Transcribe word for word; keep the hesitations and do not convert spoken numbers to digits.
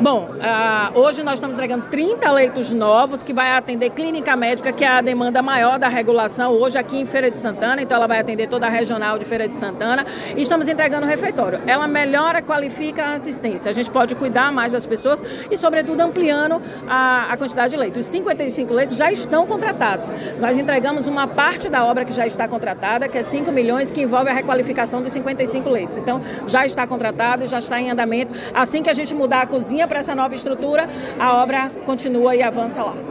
Bom, uh, hoje nós estamos entregando trinta leitos novos que vai atender clínica médica, que é a demanda maior da regulação hoje aqui em Feira de Santana, então ela vai atender toda a regional de Feira de Santana, e estamos entregando o refeitório. Ela melhora, qualifica a assistência, a gente pode cuidar mais das pessoas e, sobretudo, ampliando a, a quantidade de leitos. Os cinquenta e cinco leitos já estão contratados. Nós entregamos uma parte da obra que já está contratada, que é cinco milhões, que envolve a requalificação dos cinquenta e cinco leitos. Então, já está contratado e já está em andamento. Assim que a gente mudar a cozinha para essa nova estrutura, a obra continua e avança lá.